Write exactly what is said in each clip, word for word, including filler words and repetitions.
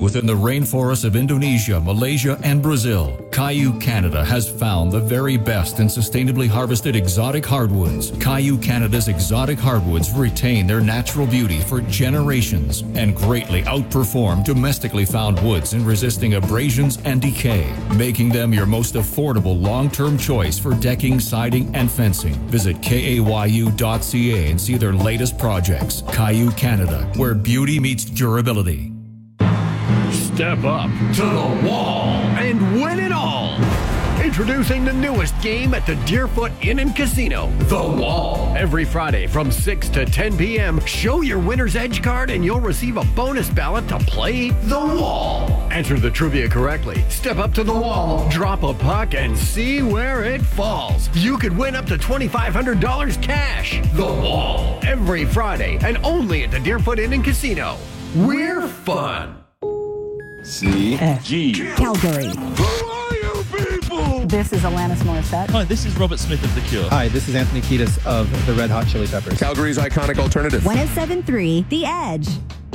within the rainforests of Indonesia, Malaysia, and Brazil, Caillou Canada has found the very best in sustainably harvested exotic hardwoods. Caillou Canada's exotic hardwoods retain their natural beauty for generations and greatly outperform domestically found woods in resisting abrasions and decay, making them your most affordable long-term choice for decking, siding, and fencing. Visit K A Y U dot C A and see their latest projects. Caillou Canada, where beauty meets durability. Step up to the wall and win it all. Introducing the newest game at the Deerfoot Inn and Casino, The Wall. Every Friday from six to ten p.m., show your winner's edge card and you'll receive a bonus ballot to play The Wall. Answer the trivia correctly, step up to the wall, drop a puck, and see where it falls. You could win up to twenty-five hundred dollars cash. The Wall. Every Friday and only at the Deerfoot Inn and Casino. We're fun. C. G. Calgary. Who are you people? This is Alanis Morissette. Hi, this is Robert Smith of The Cure. Hi, this is Anthony Kiedis of the Red Hot Chili Peppers. Calgary's iconic alternative. one oh seven point three The Edge.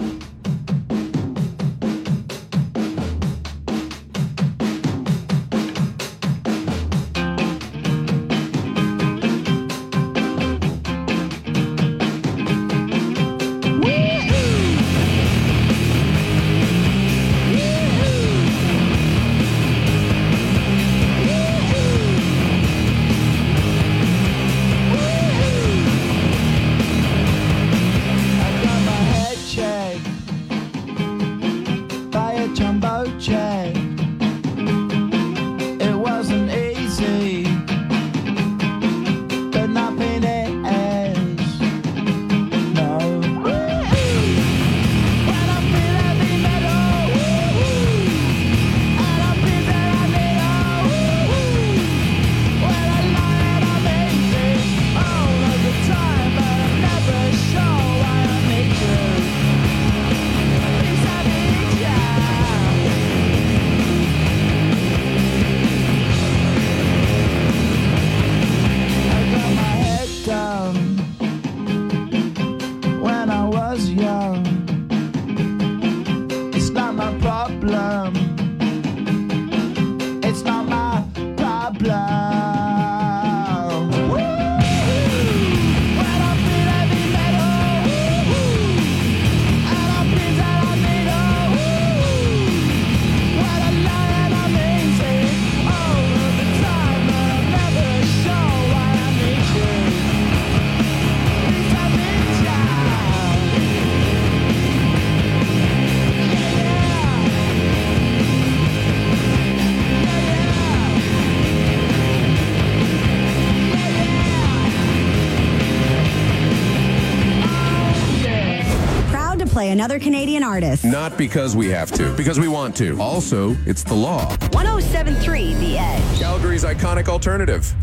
Another Canadian artist. Not because we have to, because we want to. Also, it's the law. one oh seven point three The Edge. Calgary's iconic alternative.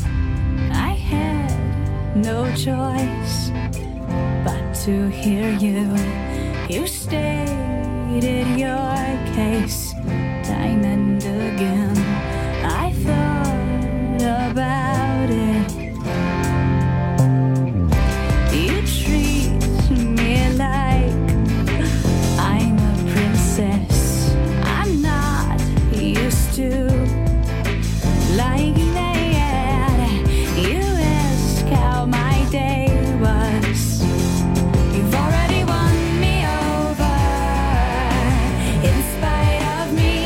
I had no choice but to hear you. You stated your case time and again. I thought about it. You treat me like I'm a princess. I'm not used to like that. You ask how my day was. You've already won me over in spite of me.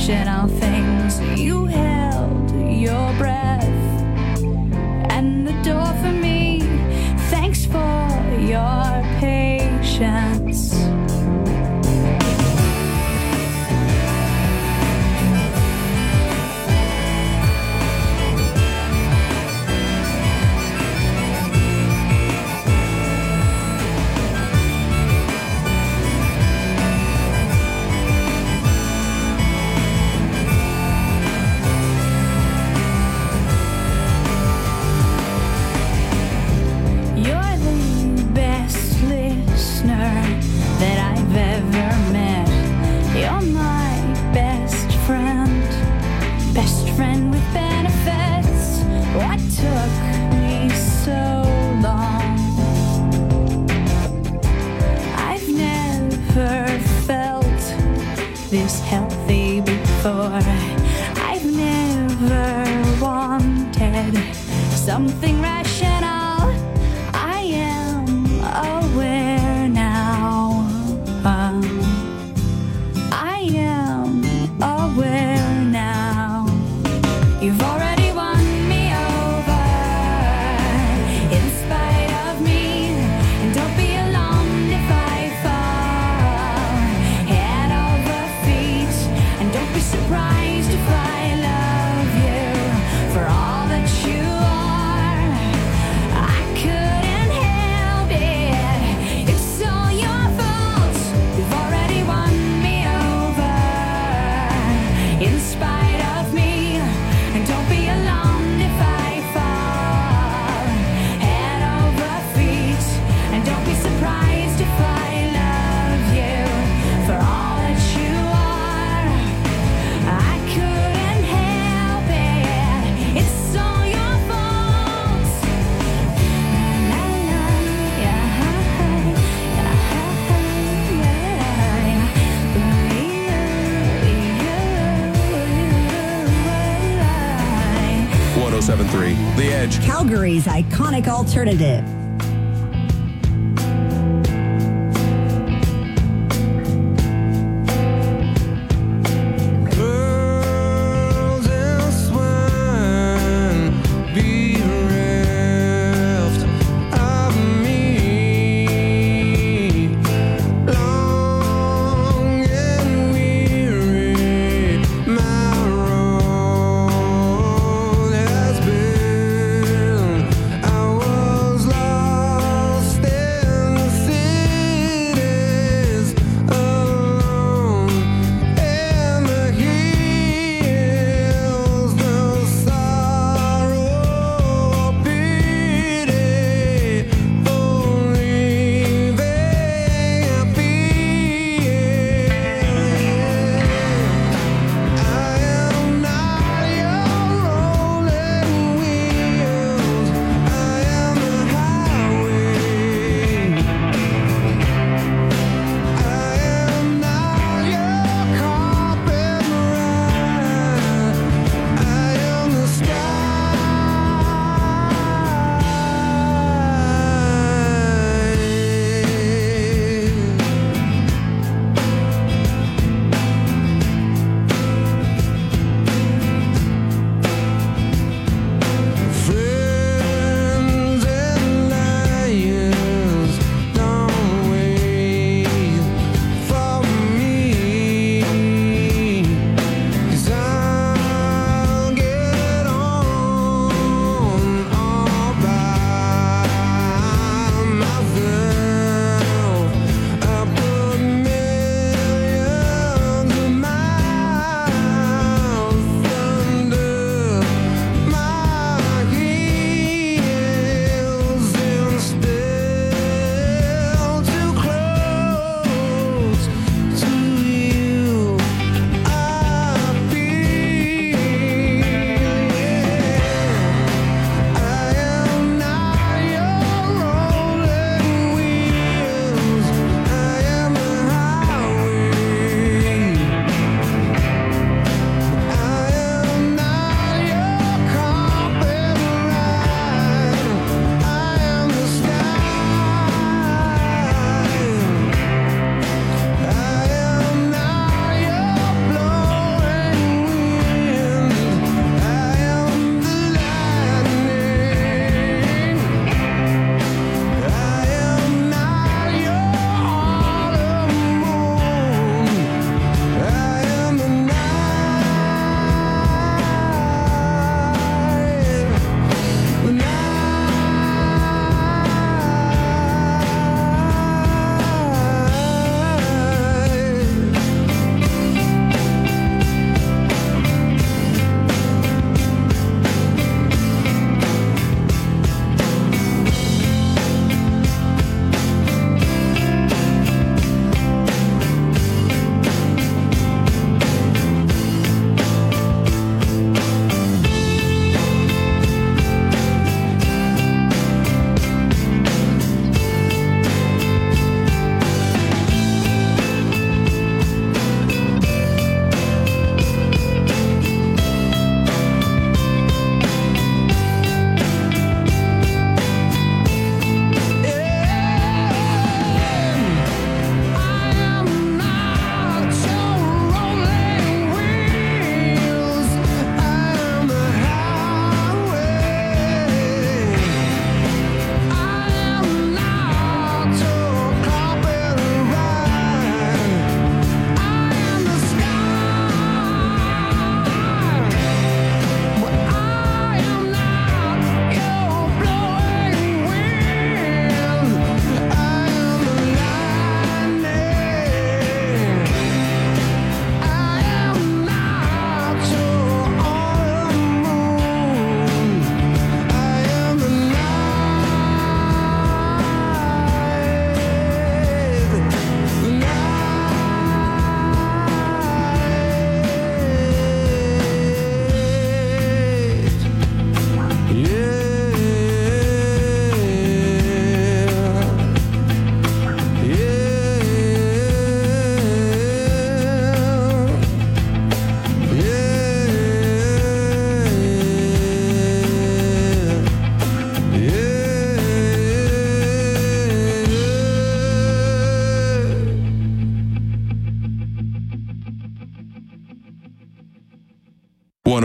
irrational things. You held your breath and the door for me. Thanks for your patience. This healthy before. I've never wanted something rational. I am aware now. Um, I am aware now. You've already won me over in spite of me. And don't be alarmed if I fall head over feet. And don't be surprised if I love you for all that you are. I couldn't help it. It's all your fault. You've already won me over in spite of me. And don't be alarmed if I fall head over feet. And don't be surprised if I love you for all that you are. I couldn't help it. It's all your fault. La, la, yeah, yeah, one oh seven point three The Edge. Calgary's iconic alternative. Pearls and swine bereft of me. Long and weary my road has been. I was lost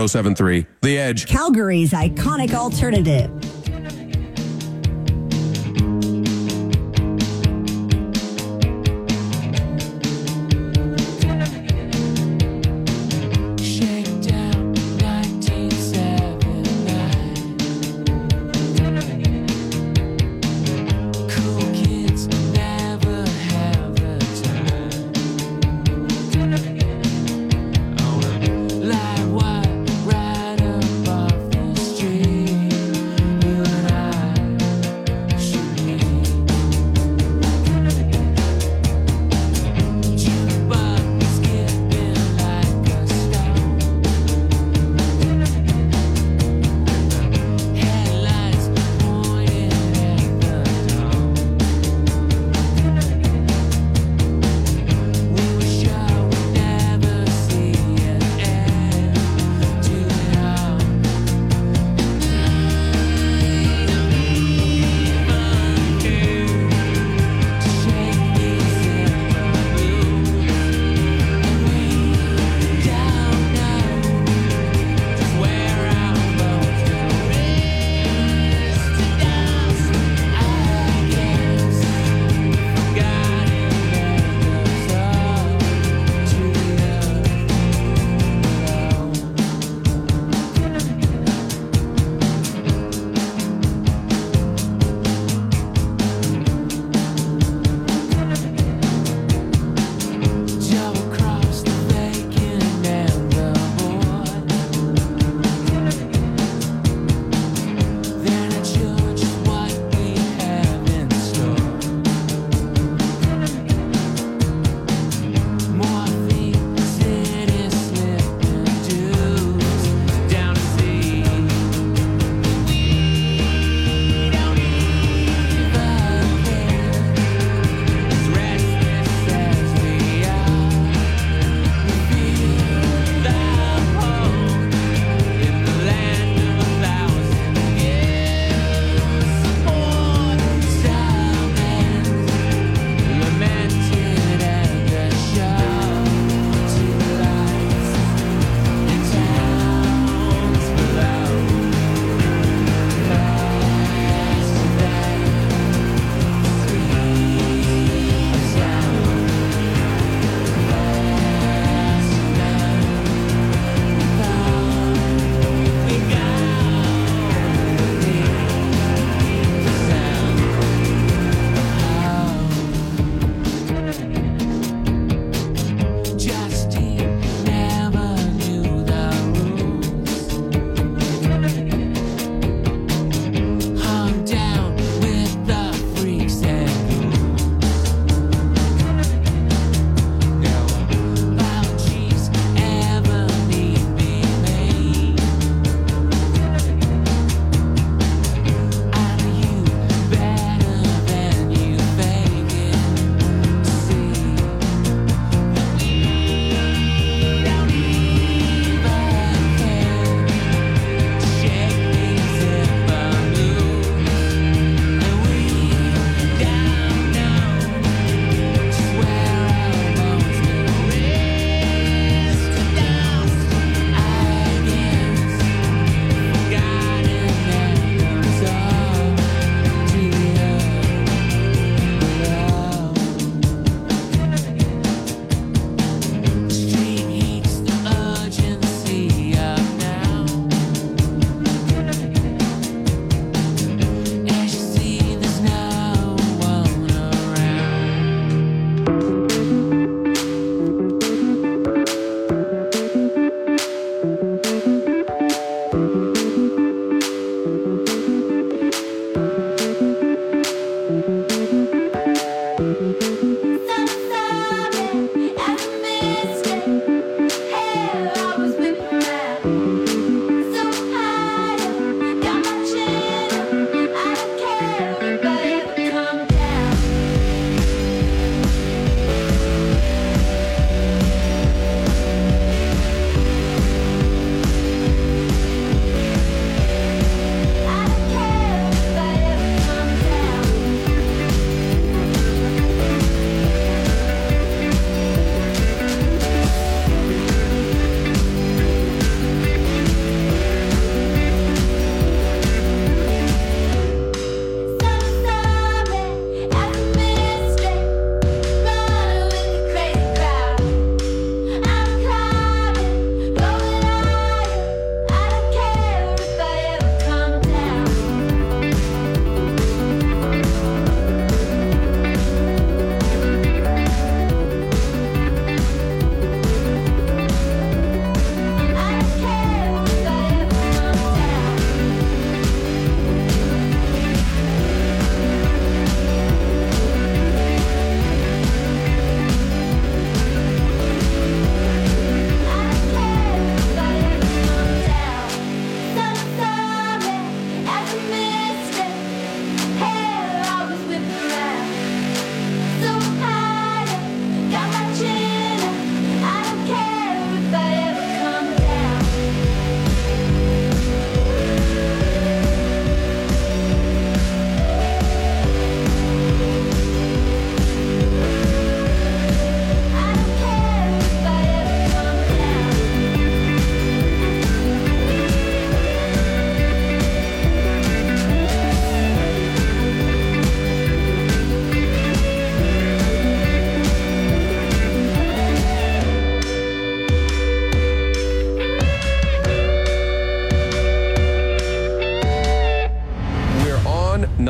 oh seven point three. The Edge. Calgary's iconic alternative.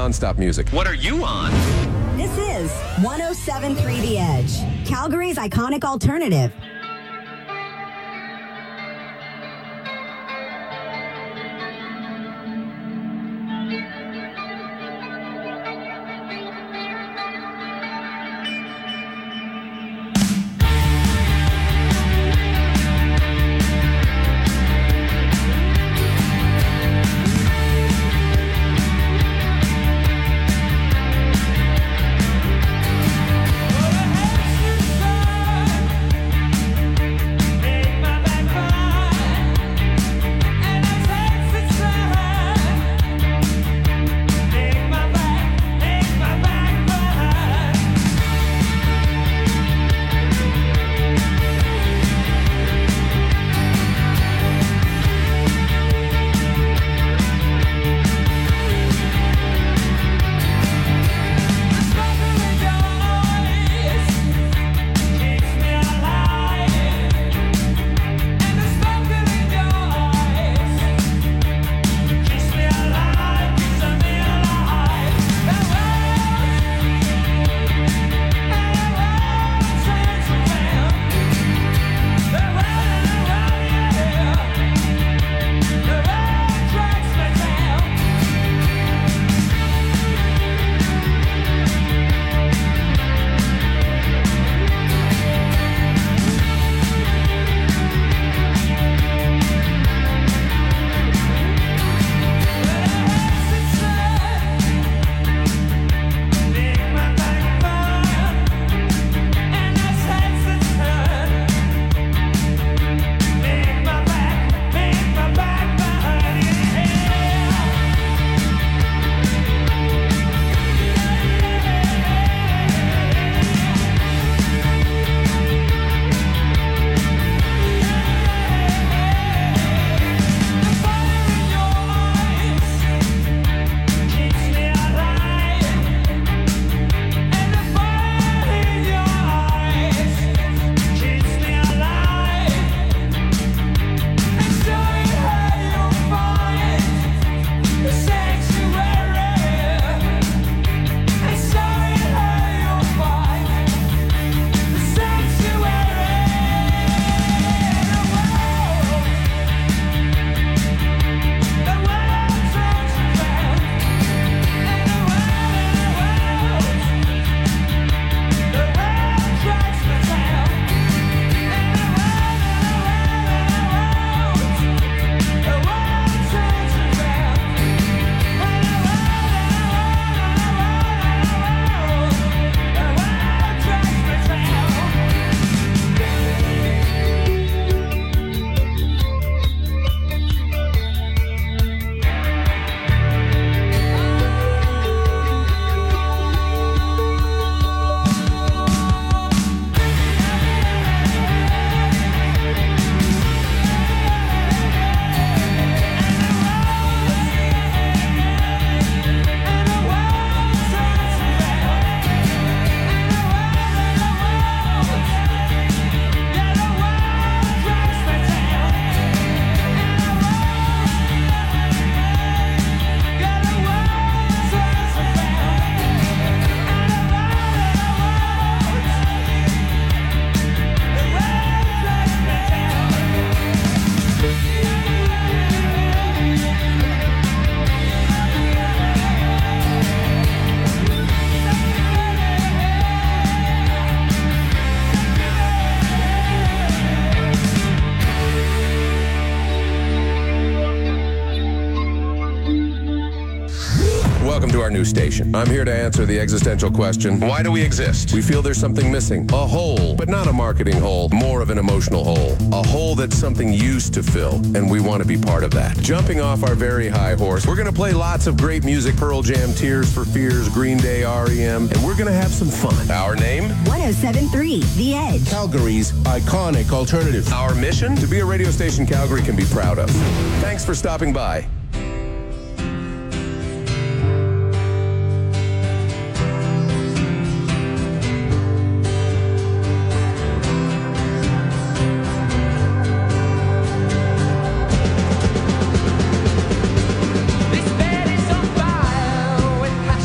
nonstop music. What are you on? This is one oh seven point three The Edge, Calgary's iconic alternative. Welcome to our new station. I'm here to answer the existential question, why do we exist? We feel there's something missing. A hole, but not a marketing hole, more of an emotional hole. A hole that something used to fill, and we want to be part of that. Jumping off our very high horse, we're going to play lots of great music, Pearl Jam, Tears for Fears, Green Day, R E M, and we're going to have some fun. Our name? one oh seven point three The Edge. Calgary's iconic alternative. Our mission? To be a radio station Calgary can be proud of. Thanks for stopping by. This bed is on fire with passion.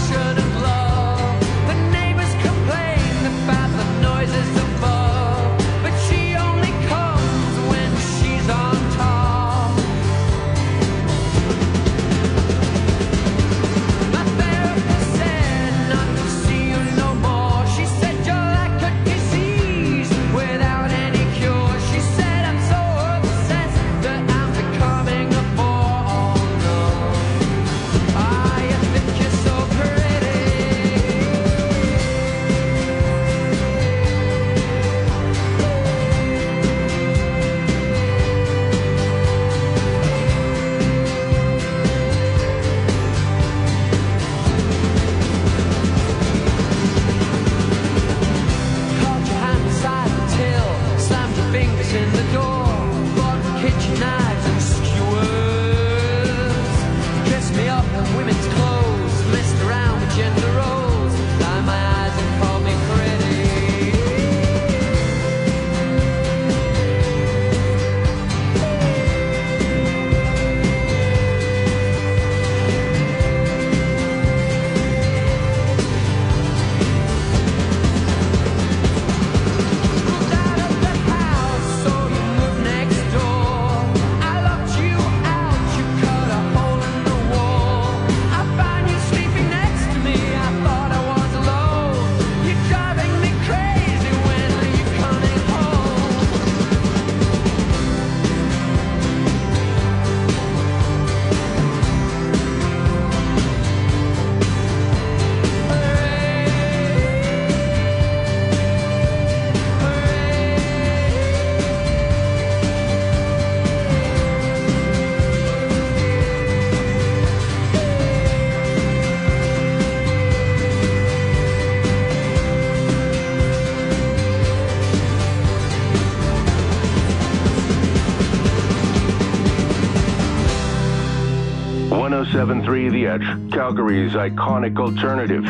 seven point three The Edge, Calgary's iconic alternative.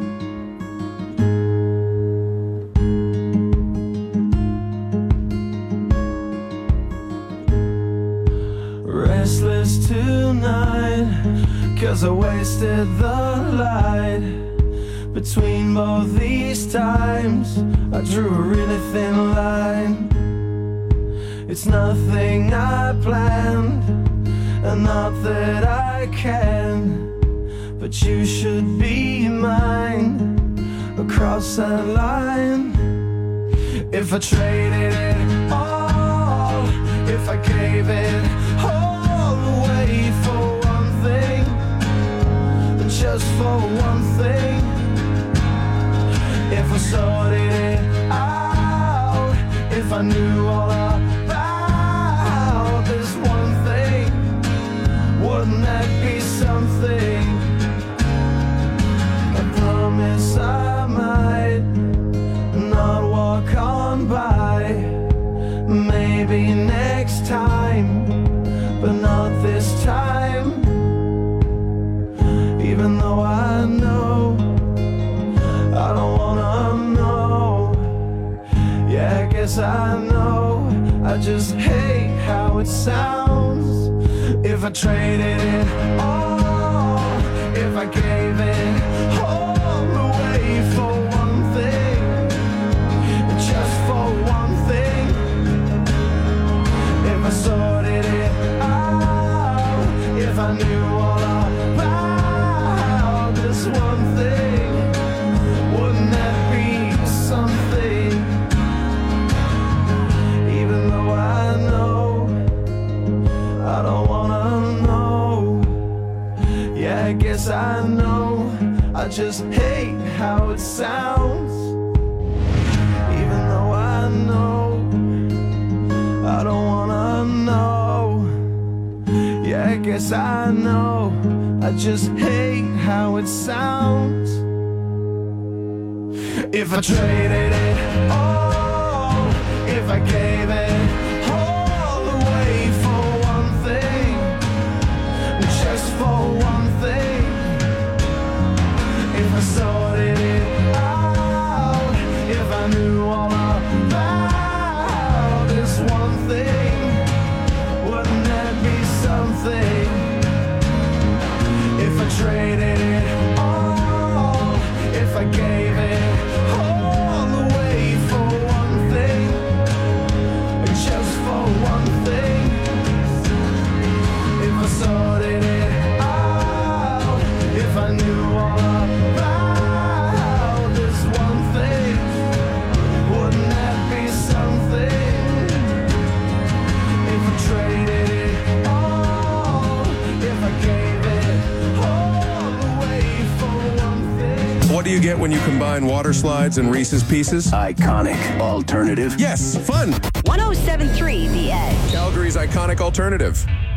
Restless tonight, 'cause I wasted the light. Between both these times, I drew a really thin line. It's nothing I planned, and not that I can, but you should be mine across that line. If I traded it all, if I gave it all away for one thing, just for one thing, if I sorted it out, if I knew all about this one thing, wouldn't that be something? I promise I might not walk on by. Maybe next time, but not this time. Even though I know I don't wanna know. Yeah, I guess I know. I just hate how it sounds. If I traded it all, if I gave it all away for one thing, just for one thing, if I sorted it out, if I knew all about this one thing, wouldn't that be something? Even though I know I don't wanna know. Yeah, I guess I know. I just hate how it sounds. Even though I know I don't wanna know. Yeah, I guess I know. I just hate how it sounds. If I traded it all, if I gave it all away for one thing, just for one thing, if I sorted it out, if I knew all about this one thing, wouldn't that be something? If I traded it all, if I gave it all away for one thing, just for one thing, if I sorted it out, if I knew all about this one thing, wouldn't that be something? If I traded it all, if I gave it all away for one thing. What do you get when you combine water slides and Reese's Pieces? Iconic alternative. Yes, fun. one oh seven point three The Edge. Calgary's iconic alternative.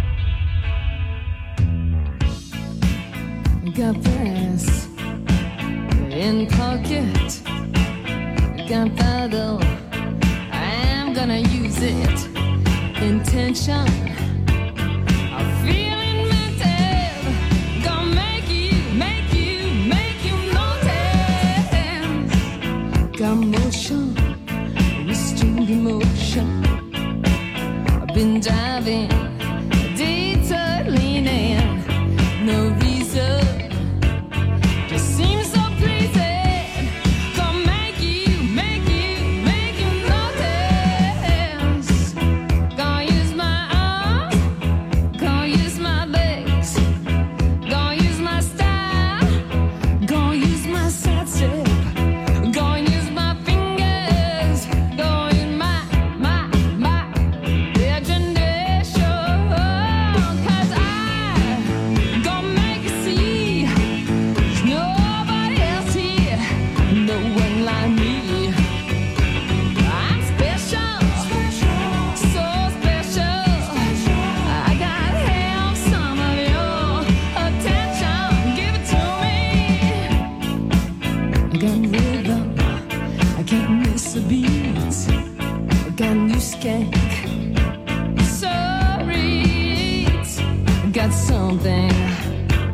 Got brass in pocket, gunpowder, I'm gonna use it. Intention, I'm feeling mental, gonna make you, make you, make you notice. Got motion, restrained emotion, I've been driving, detour leaning, no reason. Just seems so pleasing. Gonna make you, make you, make you notice. Gonna use my arms, gonna use my legs, gonna use my style, gonna use my side step, gonna use my fingers, gonna use my, my, my imagination. 'Cause I gonna make you see. Nobody else here, no one like me. I'm special, so special. I gotta have some of your attention. Give it to me. I got rhythm, I can't miss a beat. I got new skank, sorry. I got something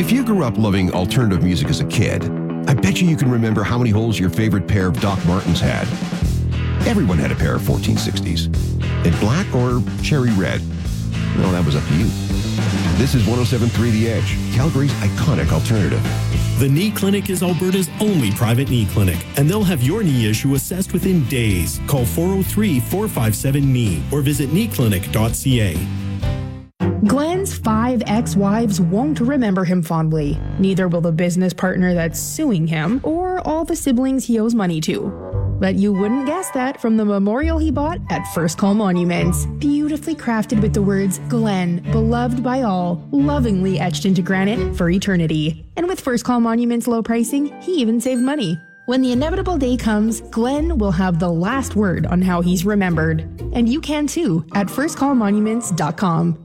If you grew up loving alternative music as a kid, I bet you you can remember how many holes your favorite pair of Doc Martens had. Everyone had a pair of fourteen sixties. In black or cherry red. Well, that was up to you. This is one oh seven point three The Edge, Calgary's iconic alternative. The Knee Clinic is Alberta's only private knee clinic, and they'll have your knee issue assessed within days. Call four oh three, four five seven, K N E E or visit knee clinic dot c a. Glenn's five ex-wives won't remember him fondly. Neither will the business partner that's suing him or all the siblings he owes money to. But you wouldn't guess that from the memorial he bought at First Call Monuments. Beautifully crafted with the words, Glenn, beloved by all, lovingly etched into granite for eternity. And with First Call Monuments' low pricing, he even saved money. When the inevitable day comes, Glenn will have the last word on how he's remembered. And you can too at first call monuments dot com.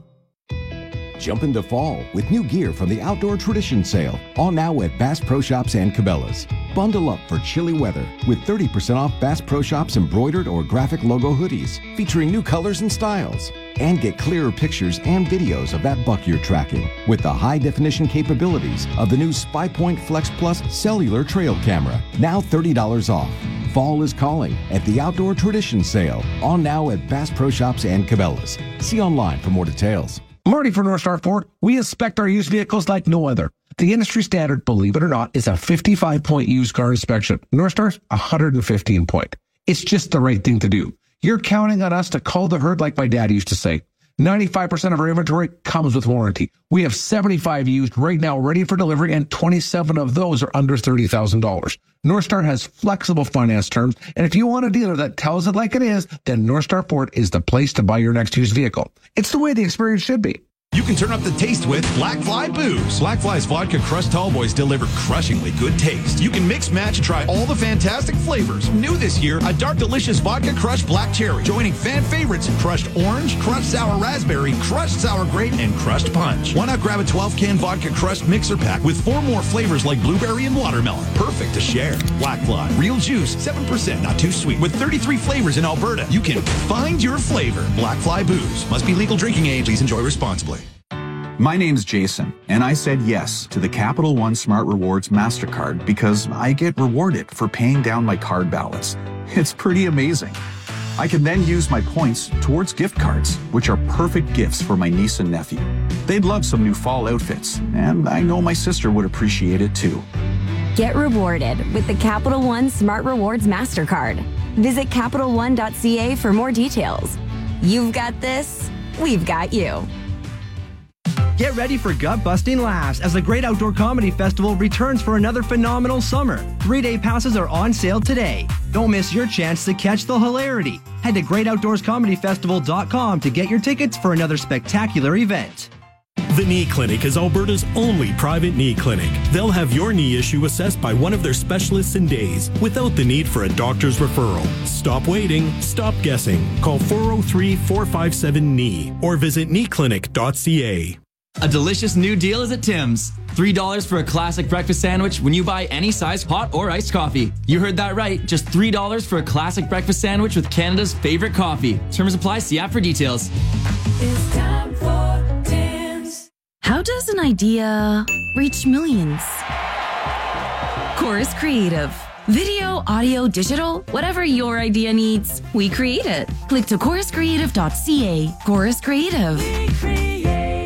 Jump into fall with new gear from the Outdoor Tradition Sale, all now at Bass Pro Shops and Cabela's. Bundle up for chilly weather with thirty percent off Bass Pro Shops embroidered or graphic logo hoodies featuring new colors and styles. And get clearer pictures and videos of that buck you're tracking with the high-definition capabilities of the new Spy Point Flex Plus cellular trail camera, now thirty dollars off. Fall is calling at the Outdoor Tradition Sale, all now at Bass Pro Shops and Cabela's. See online for more details. Marty for North Star Ford. We inspect our used vehicles like no other. The industry standard, believe it or not, is a fifty-five point used car inspection. North Star's one hundred fifteen point. It's just the right thing to do. You're counting on us to cull the herd like my dad used to say. ninety-five percent of our inventory comes with warranty. We have seventy-five used right now ready for delivery, and twenty-seven of those are under thirty thousand dollars. North Star has flexible finance terms, and if you want a dealer that tells it like it is, then North Star Ford is the place to buy your next used vehicle. It's the way the experience should be. You can turn up the taste with Black Fly Booze. Black Fly's vodka crushed tall boys deliver crushingly good taste. You can mix, match, and try all the fantastic flavors. New this year, a dark, delicious vodka crushed black cherry, joining fan favorites crushed orange, crushed sour raspberry, crushed sour grape, and crushed punch. Why not grab a twelve can vodka crushed mixer pack with four more flavors like blueberry and watermelon? Perfect to share. Black Fly, real juice, seven percent, not too sweet, with thirty-three flavors in Alberta. You can find your flavor. Black Fly Booze. Must be legal drinking age. Please enjoy responsibly. My name's Jason, and I said yes to the Capital One Smart Rewards MasterCard because I get rewarded for paying down my card balance. It's pretty amazing. I can then use my points towards gift cards, which are perfect gifts for my niece and nephew. They'd love some new fall outfits, and I know my sister would appreciate it too. Get rewarded with the Capital One Smart Rewards MasterCard. Visit capital one dot c a for more details. You've got this, we've got you. Get ready for gut-busting laughs as the Great Outdoor Comedy Festival returns for another phenomenal summer. Three-day passes are on sale today. Don't miss your chance to catch the hilarity. Head to great outdoors comedy festival dot com to get your tickets for another spectacular event. The Knee Clinic is Alberta's only private knee clinic. They'll have your knee issue assessed by one of their specialists in days without the need for a doctor's referral. Stop waiting. Stop guessing. Call four oh three, four five seven, K N E E or visit knee clinic dot c a. A delicious new deal is at Tim's. three dollars for a classic breakfast sandwich when you buy any size hot or iced coffee. You heard that right. Just three dollars for a classic breakfast sandwich with Canada's favorite coffee. Terms apply. See app for details. It's time for Tim's. How does an idea reach millions? Chorus Creative. Video, audio, digital, whatever your idea needs, we create it. Click to chorus creative dot c a. Chorus Creative. We create.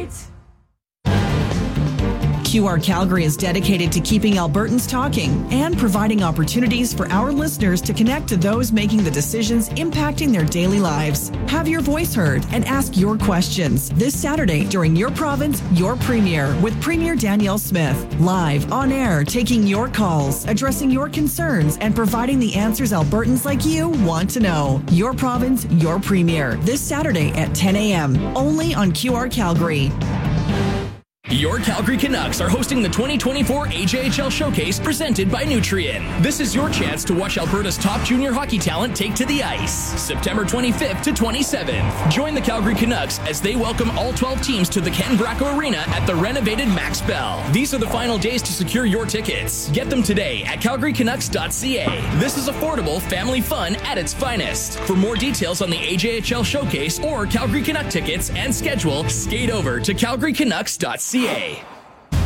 Q R Calgary is dedicated to keeping Albertans talking and providing opportunities for our listeners to connect to those making the decisions impacting their daily lives. Have your voice heard and ask your questions this Saturday during Your Province, Your Premier with Premier Danielle Smith. Live, on air, taking your calls, addressing your concerns, and providing the answers Albertans like you want to know. Your Province, Your Premier this Saturday at ten a.m. only on Q R Calgary. Your Calgary Canucks are hosting the twenty twenty-four A J H L Showcase presented by Nutrien. This is your chance to watch Alberta's top junior hockey talent take to the ice. September twenty-fifth to twenty-seventh. Join the Calgary Canucks as they welcome all twelve teams to the Ken Bracco Arena at the renovated Max Bell. These are the final days to secure your tickets. Get them today at calgary canucks dot c a. This is affordable family fun at its finest. For more details on the A J H L Showcase or Calgary Canuck tickets and schedule, skate over to calgary canucks dot c a.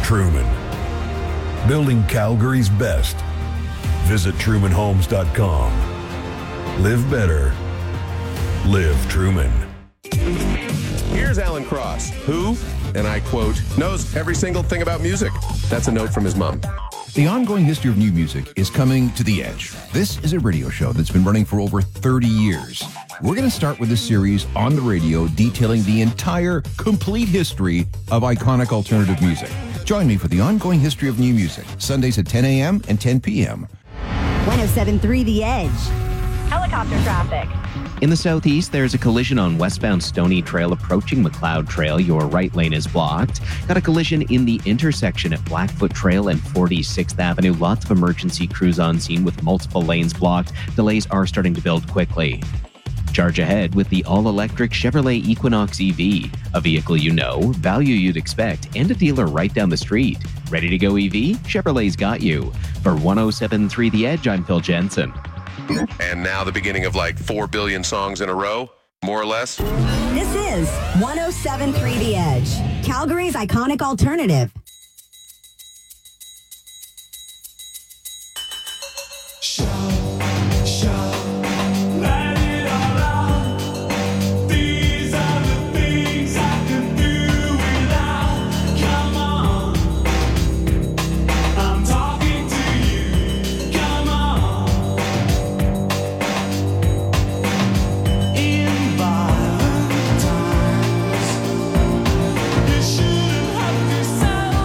Truman. Building Calgary's best. Visit truman homes dot com. Live better. Live Truman. Here's Alan Cross, who, and I quote, knows every single thing about music. That's a note from his mom. The ongoing history of new music is coming to The Edge. This is a radio show that's been running for over thirty years. We're going to start with a series on the radio detailing the entire, complete history of iconic alternative music. Join me for the ongoing history of new music, Sundays at ten a.m. and ten p.m. one oh seven point three The Edge. Helicopter traffic. In the southeast, there's a collision on westbound Stony Trail approaching McLeod Trail. Your right lane is blocked. Got a collision in the intersection at Blackfoot Trail and forty-sixth Avenue. Lots of emergency crews on scene with multiple lanes blocked. Delays are starting to build quickly. Charge ahead with the all-electric Chevrolet Equinox E V, a vehicle you know, value you'd expect, and a dealer right down the street. Ready to go E V? Chevrolet's got you. For one oh seven point three The Edge, I'm Phil Jensen. And now the beginning of like four billion songs in a row, more or less. This is one oh seven point three The Edge, Calgary's iconic alternative. You shouldn't have to sell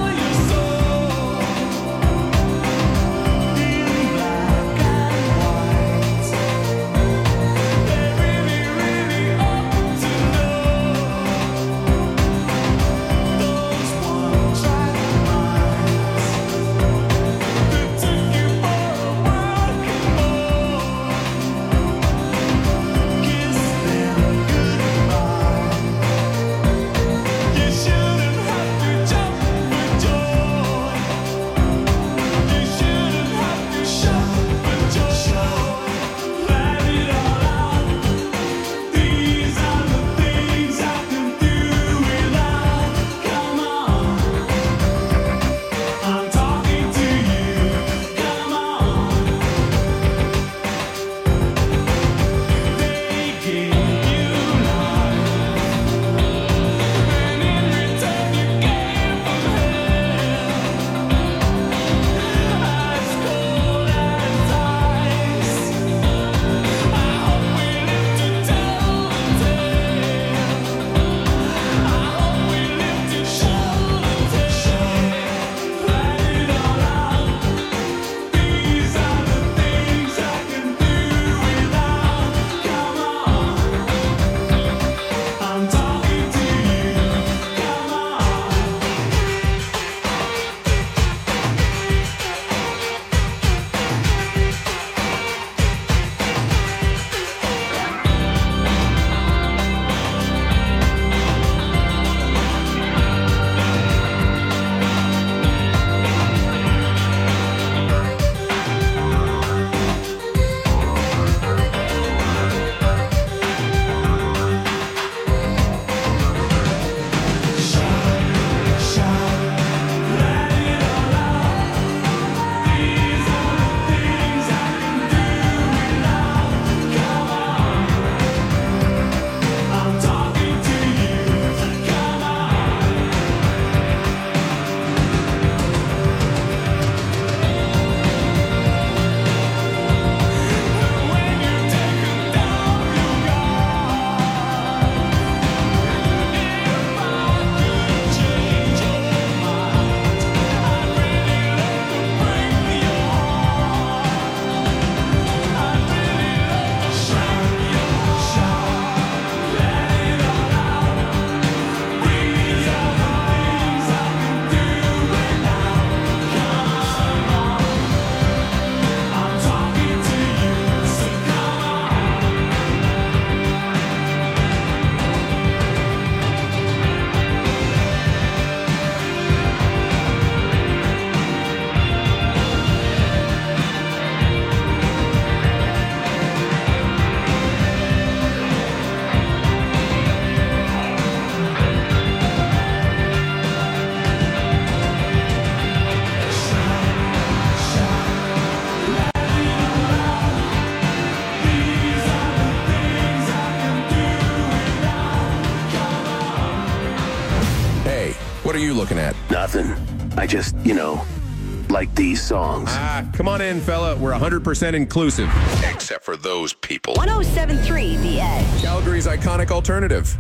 are you looking at? Nothing. I just, you know, like these songs. Ah, come on in, fella. We're one hundred percent inclusive. Except for those people. one oh seven point three The Edge. Calgary's iconic alternative.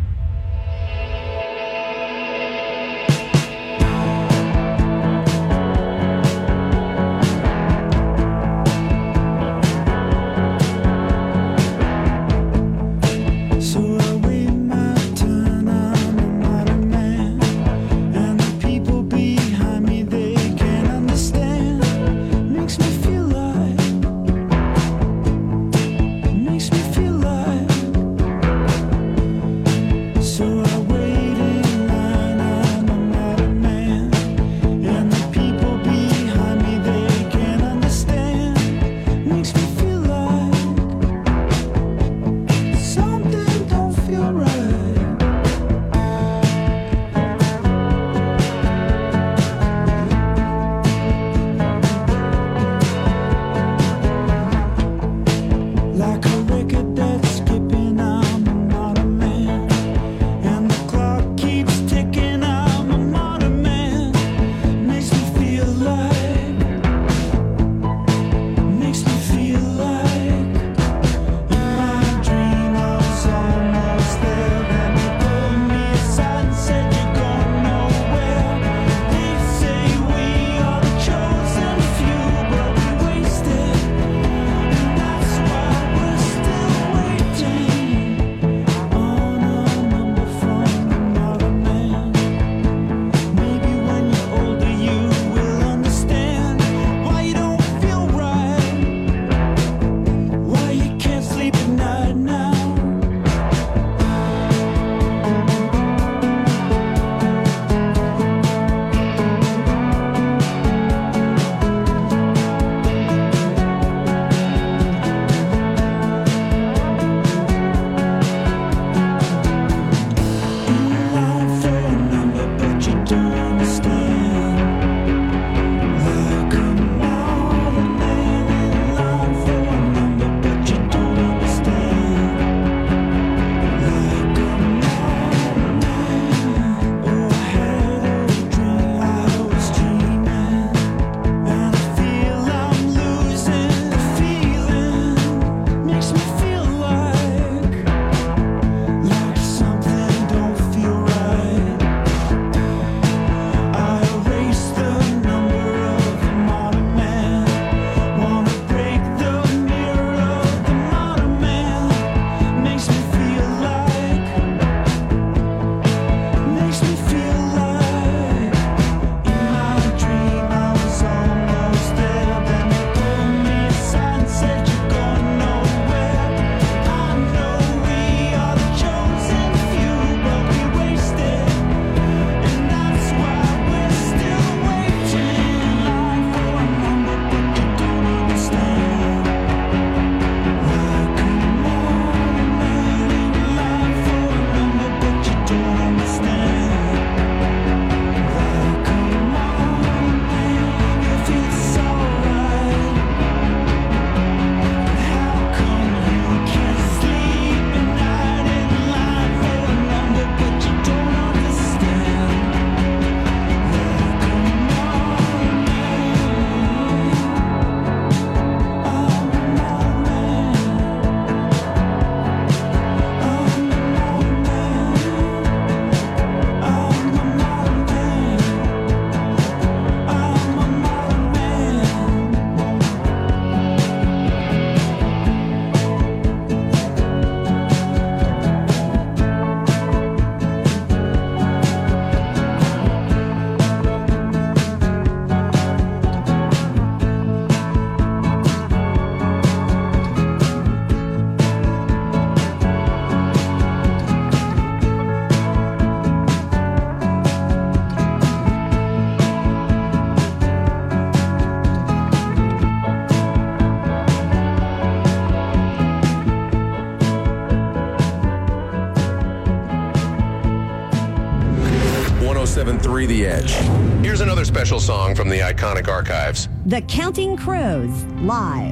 one oh seven point three The Edge. Here's another special song from the iconic archives. The Counting Crows, live.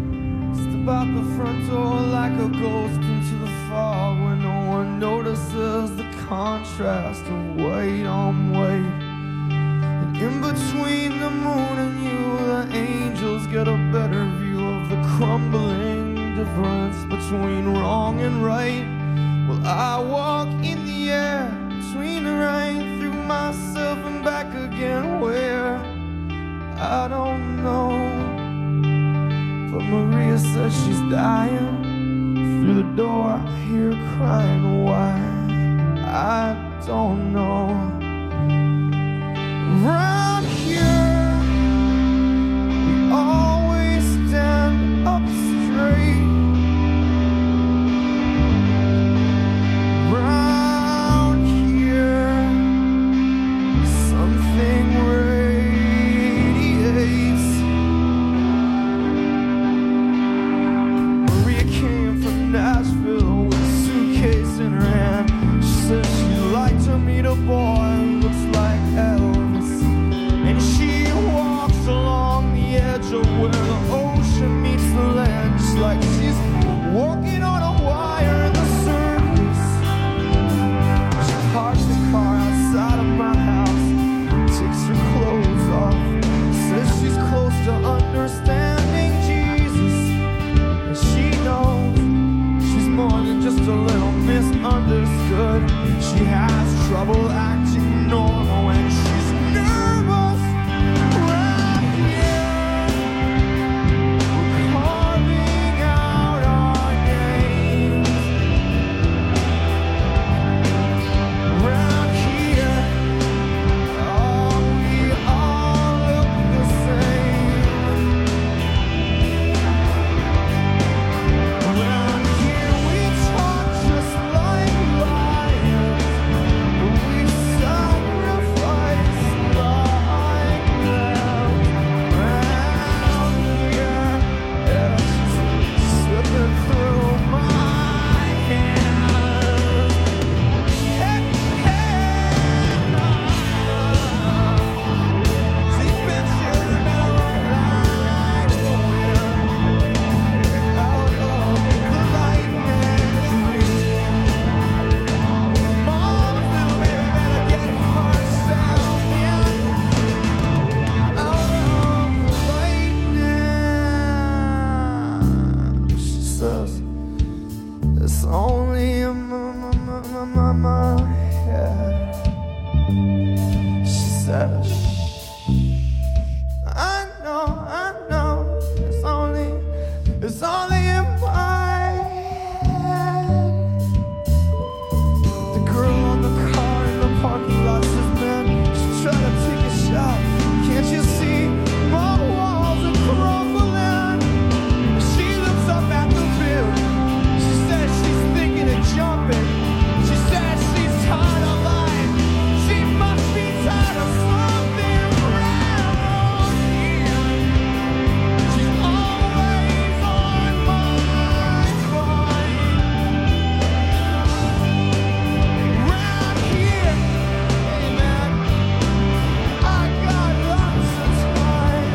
Step out the front door like a ghost into the fog, where no one notices the contrast of weight on weight. In between the moon and you, the angels get a better view of the crumbling difference between wrong and right. Well, I walk in the air between the rain, through myself and back again. Where? I don't know. But Maria says she's dying. Through the door I hear her crying. Why? I don't know. Around here we always stand up straight. Around here something radiates. Maria came from Nashville with a suitcase in her hand. She said she'd like to meet a boy who looks like Elvis. And she walks along the edge of where the ocean meets the land, just like she's walking on a wire in the circus. She parks the car outside of my house, takes her clothes off, says she's close to understanding Jesus. And she knows she's more than just a little misunderstood. She has trouble acting normal when she's nervous. Around here we're carving out our names. Around here, oh, we all look the same. Around here we talk just like lions, but we sacrifice like lambs. Around here, yeah, she's slipping through my hands. Hey, hey, she's been shooting out like the wind, out of the lightning. Mama's little baby better get herself in, out of the lightning. She says it's only in my, my, my, my, my, my head. She said, I know, I know, it's only, it's only in my head. The girl on the car in the parking lot says, man, she's trying to take a shot. Can't you see my walls are crumbling? She looks up at the view. She says she's thinking of jumping. She says she's tired of life. She must be tired of something around here. She's always on my mind. Around here, hey man, I got lots of time.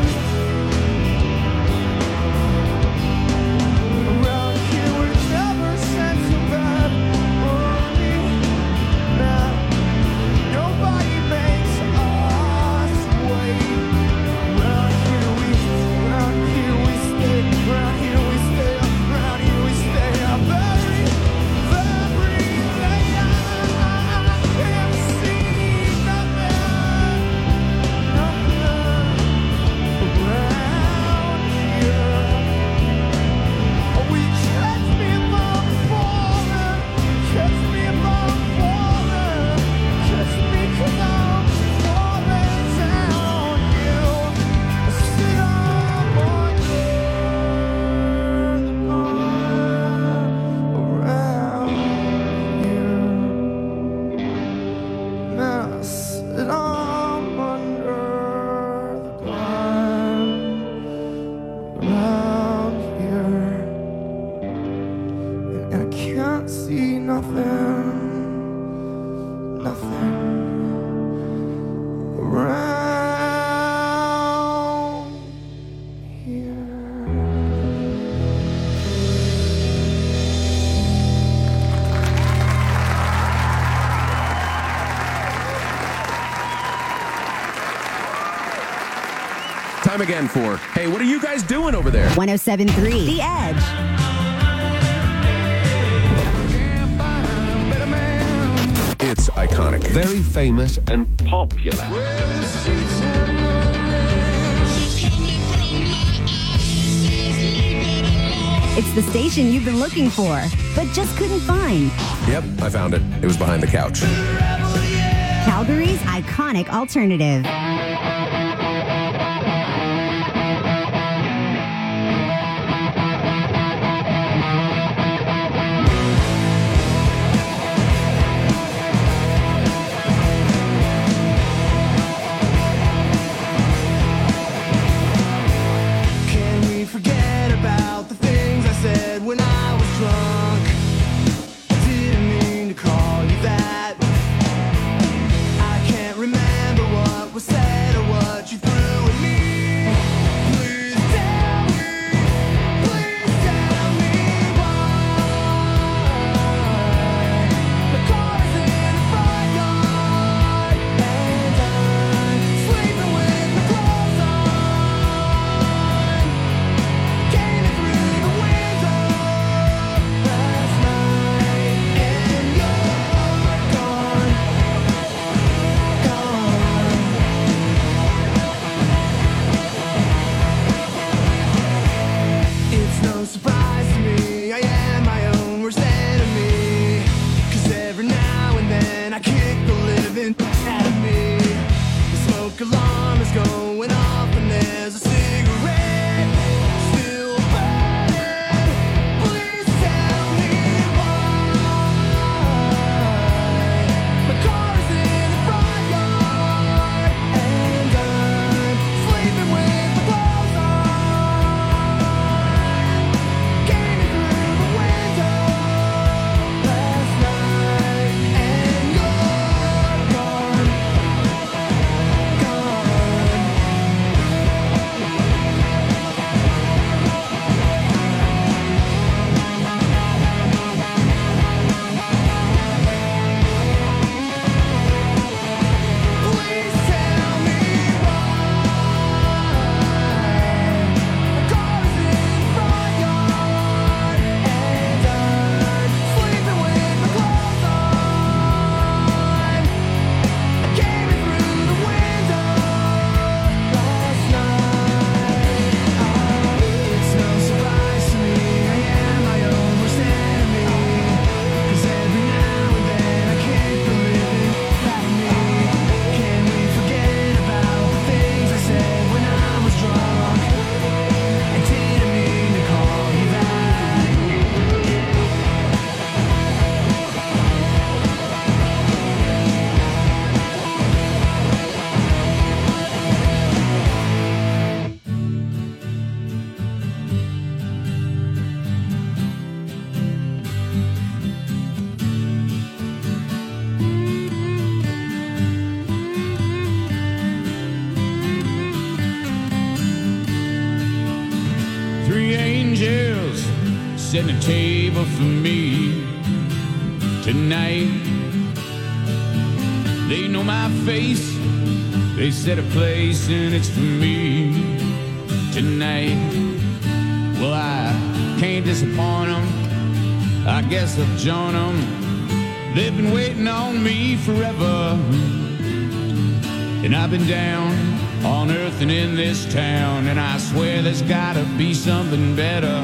Around here we're never sent to bed early. Now nobody makes us wait. Around here we, around here we stay. Around here we stay. Around here we stay. Very, very late. I can't see nothing, nothing around here. We catch me if I'm falling, catch me if I'm falling, catch me 'cause I'm falling down. You sit up on the around here. Now sit up under the ground around here. And I can't see nothing, nothing around here. time again for, hey, what are you guys doing over there? one oh seven point three The Edge. It's iconic. Very famous and popular. It's the station you've been looking for, but just couldn't find. Yep, I found it. It was behind the couch. Calgary's iconic alternative. When I was drunk, didn't mean to call you that. I can't remember what was said or what you threw at me. Please tell me, please tell me why. The car's in the front yard and I'm sleeping with my clothes on. Came in through the window. Surprise to me, I am my own worst enemy. Cause every now and then I kick the living out of me. The smoke alarm is going off and there's a cigarette still burning. Please tell me why. My car's in the front yard and I'm sleeping with my clothes on. Three angels setting a table for me tonight. They know my face, they set a place and it's for me tonight. Well, I can't disappoint them, I guess I'll join them. They've been waiting on me forever, and I've been down on earth and in this town, and I swear there's gotta be something better.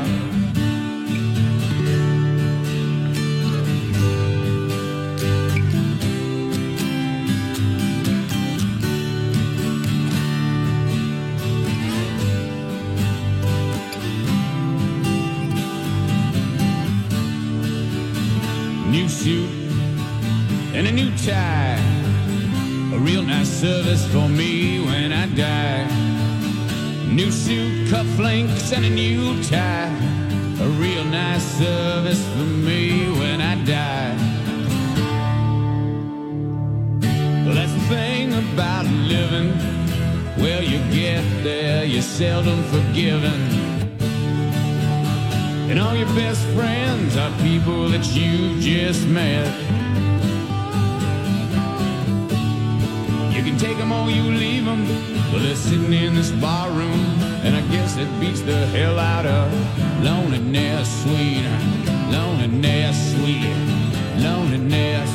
New suit and a new tie, a real nice service for me when I die. New suit, cufflinks, and a new tie, a real nice service for me when I die. Well, that's the thing about living, well, you get there, you're seldom forgiven. And all your best friends are people that you just met. You can take them or you leave them. Well, they're sitting in this bar room, and I guess it beats the hell out of loneliness, sweet, loneliness, sweet, loneliness.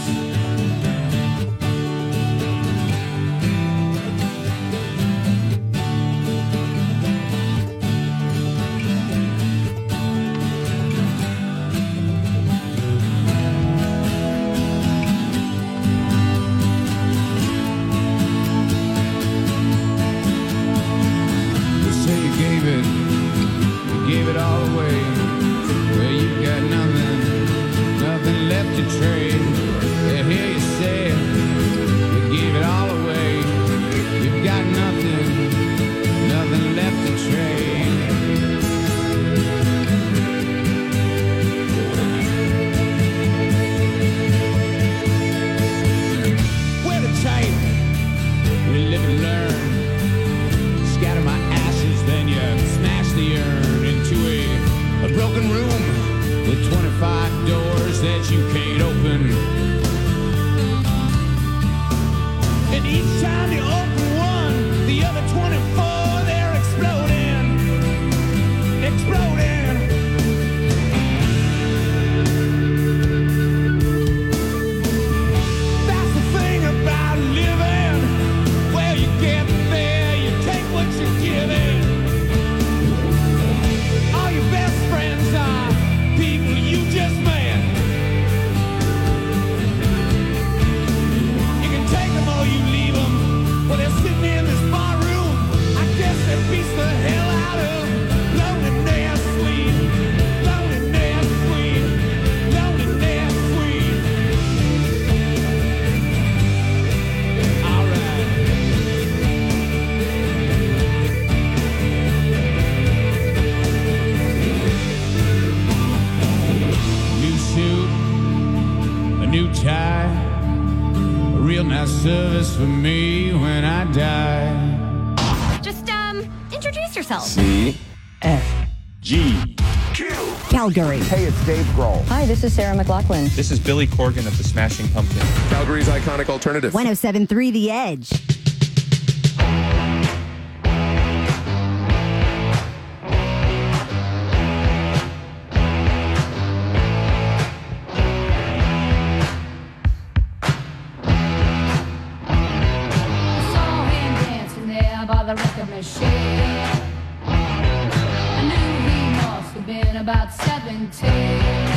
Service for me when I die. Just, um, introduce yourself. C F G Calgary. Hey, it's Dave Grohl. Hi, this is Sarah McLachlan. This is Billy Corgan of the Smashing Pumpkins. Calgary's iconic alternative. one oh seven point three The Edge. By the record machine, I knew he must have been about seventeen.